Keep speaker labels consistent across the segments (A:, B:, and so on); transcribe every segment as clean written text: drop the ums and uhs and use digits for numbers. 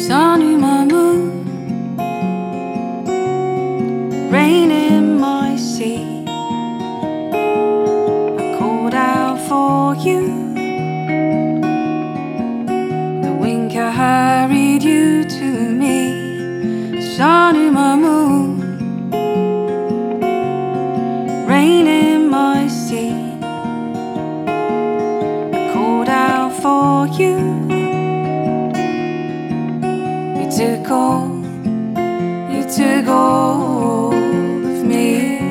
A: sun in my moon, rain in my sea. I called out for you, the wind carried you to me. Sun in my moon, rain in my sea. I called out for you. You took all of me.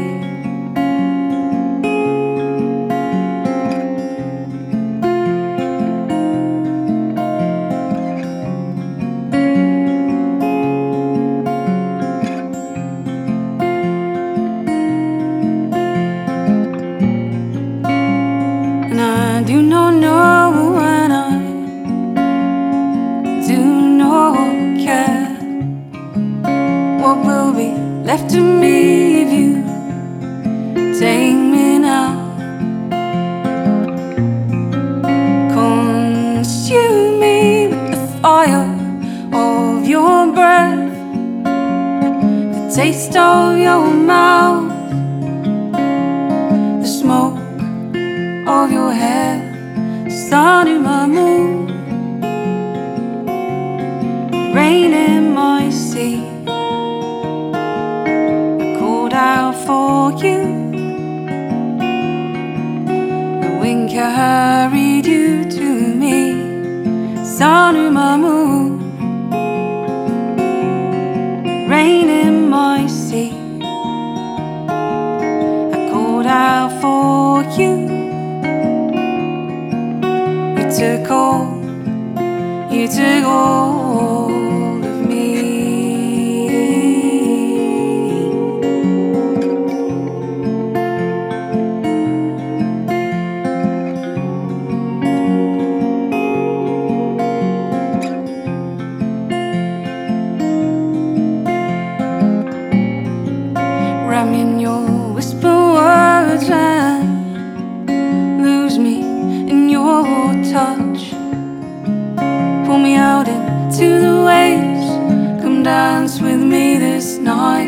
A: And I do not know, and I do not care what will be left of me if you take me now. Consume me with the fire of your breath, the taste of your mouth, the smoke of your hair. Sun in my moon, rain in my sea. I called out for you, the wind carried you to me. Sun in my moon, rain in my sea. I called out for you. You took all of me. Wrap me in your whisper words and lose me in your touch. Pull me out into the waves, come dance with me this night.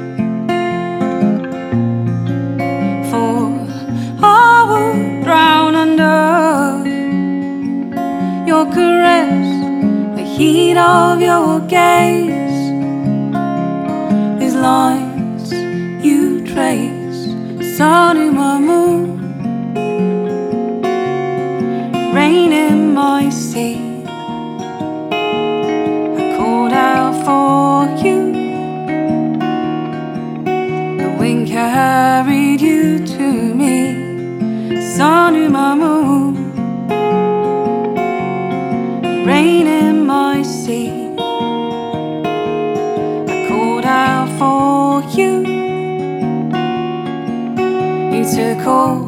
A: For I will drown under your caress, the heat of your gaze, these lines you trace. Sun in my moon, rain in my sea. I called out for you, the wind carried you to me. Sun in my moon, rain in my sea. I called out for you. You took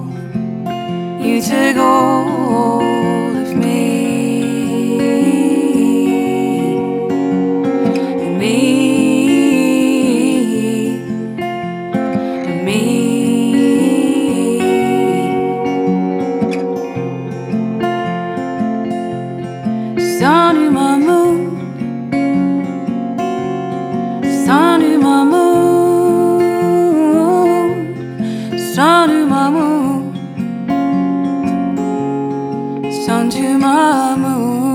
A: all of me. And me. Sun in my moon, sun in my moon, sun in my moon, sun to my moon.